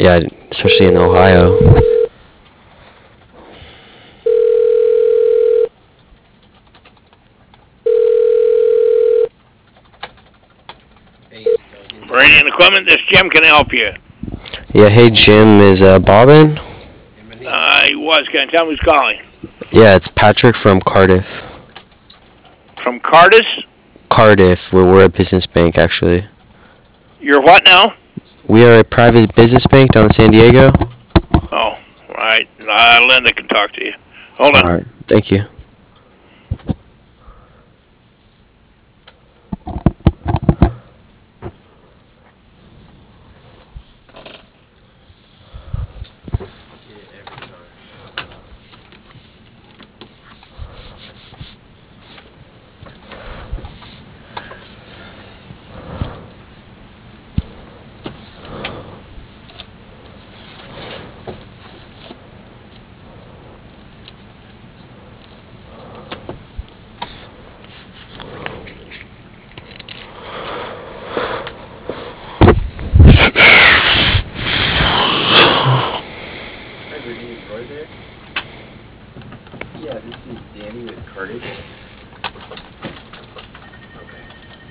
Yeah, especially in Ohio. Meridian Equipment, this Jim can help you. Yeah, hey Jim, is Bob in? He was. Can I tell him who's calling? Yeah, it's Patrick from Cardiff. From Cardis? Cardiff, we're a business bank actually. You're what now? We are a private business bank down in San Diego. Oh, right. Linda can talk to you. Hold on. Alright, thank you. Yeah, this is Danny with Cardiff. Okay.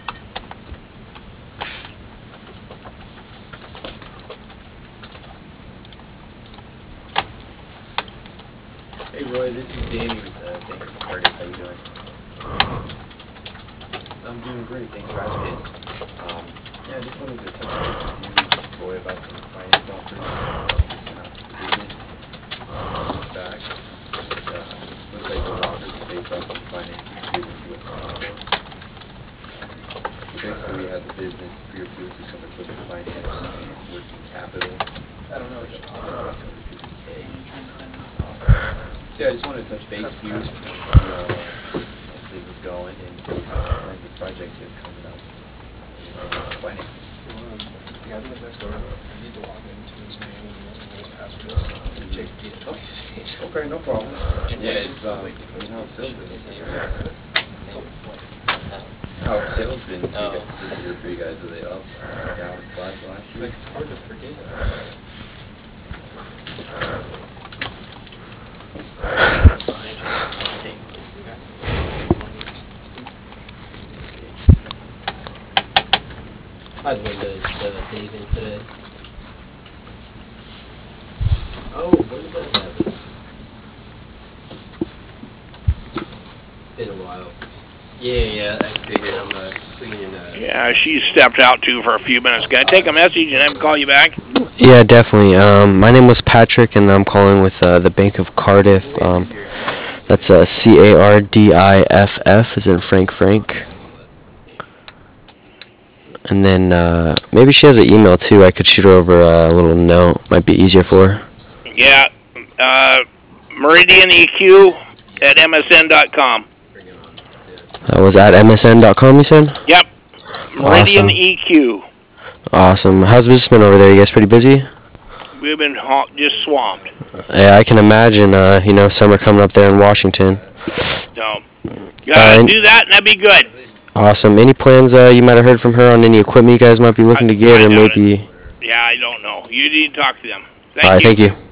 Hey Roy, this is Danny with Bank of Cardiff. How you doing? I'm doing great, thanks for asking. Yeah, I just wanted to touch base with you, Roy, about some finance offers we sent out to the business back. Looks like those offers are based off some financing agreements you went signed for. So basically we had the business pre-approved for some equipment finance and working capital. I don't know, it's about 250K. So yeah, I just wanted to touch base with you, see how the business going and see what kinds of projects you have coming up in finance. Yeah, I think that's where I need to log into his name and his password is. Check the Okay, no problem. Yeah, it's how sales been this year. How sales been this year for you guys? Are they up, down, flat last year? Like, it's hard to forget. By the way, does Dave in today? Oh, when did that happen? Been a while. Yeah, I figured I'm cleaning Yeah, she stepped out too for a few minutes. Can I take a message and have him call you back? Yeah, definitely. My name was Patrick, and I'm calling with the Bank of Cardiff. That's CARDIFF, as in Frank. And then maybe she has an email too. I could shoot her over a little note. Might be easier for her. Yeah, MeridianEQ at MSN.com. That was at MSN.com, you said? Yep, Awesome. MeridianEQ. Awesome. How's business been over there? You guys pretty busy? We've been just swamped. Yeah, I can imagine. Summer coming up there in Washington. So, do that and that'd be good. Awesome. Any plans you might have heard from her on any equipment you guys might be looking to get, or maybe? Yeah, I don't know. You need to talk to them. All right, thank you.